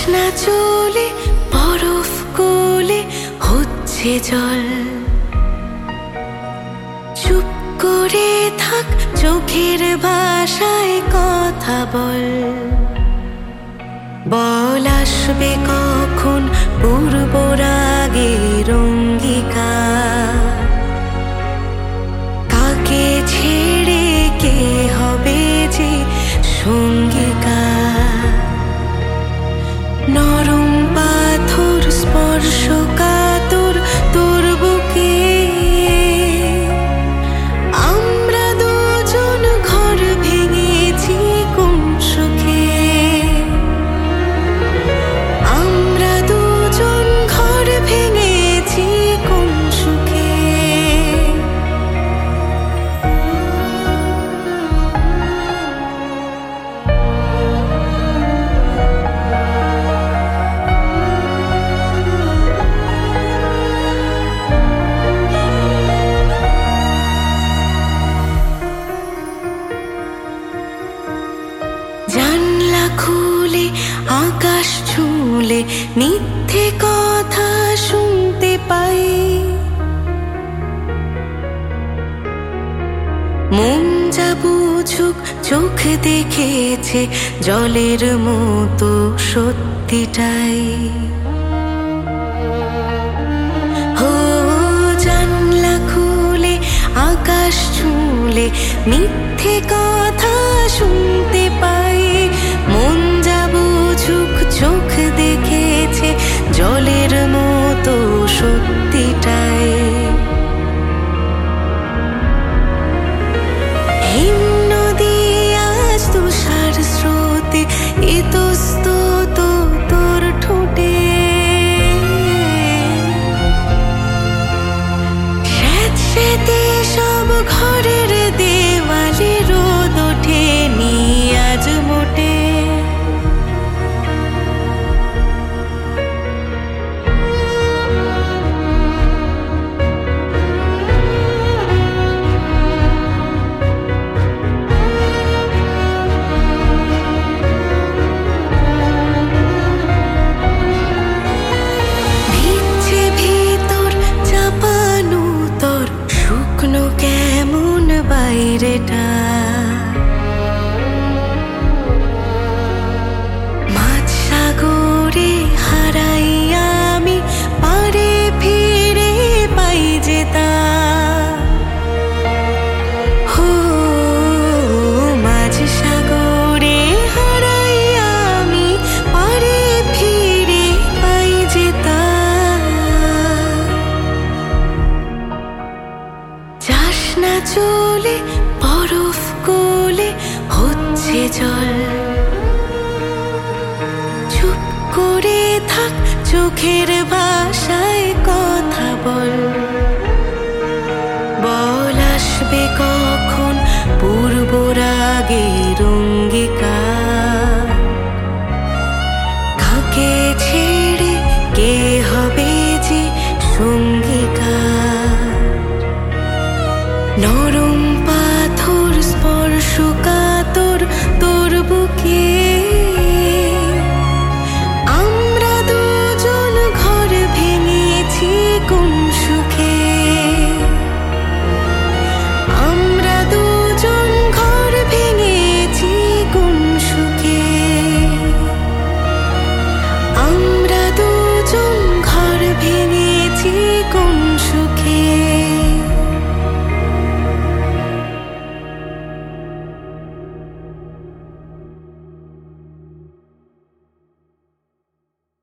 না চলে বরফ কোলে হচ্ছে জল, চুপ করে থাক চোখের ভাষায় কথা বল। বল আসবে কখন পূর্ব রাগের অঙ্গীকার, কাকে ছেড়ে কে হবে যে সঙ্গীকার। নরম পাথর স্পর্শ কাতর তোর বুকে, আমরা দুজন ঘর ভেঙেছি কোন সুখে। আমরা দুজন ঘর ভেঙেছি কোন সুখে। জানলা খুলে আকাশ ছুঁলে মিথ্যে কথা শুনতে পাই, মন যা বুঝুক চোখ দেখেছে জলের মতো সত্যিটাই। হো জানলা খুলে আকাশ ছুঁলে মিথ্যে কথা শুনতে পাই, মন যা বুঝুক চোখ দেখেছে জলের মতো সত্যিটাই। হিম নদী আজ তুষার স্রোতে ইতস্তত তোর ঠোঁটে, স্যাঁতস্যাঁতে সব ঘরের দেওয়ালে রোদ ওঠেনি আজ মোটে। ভিজছে ভিতর চাপানো তোর শুকনো কেমন বাইরেটা, মাঝ সাগরে হারাই আমি পারে ফিরে পাই যে তা। হো মাঝ সাগরে হারাই আমি পারে ফিরে পাই যে তা। যাস না চলে বরফ কোলে হচ্ছে জল, চুপ করে থাক চোখের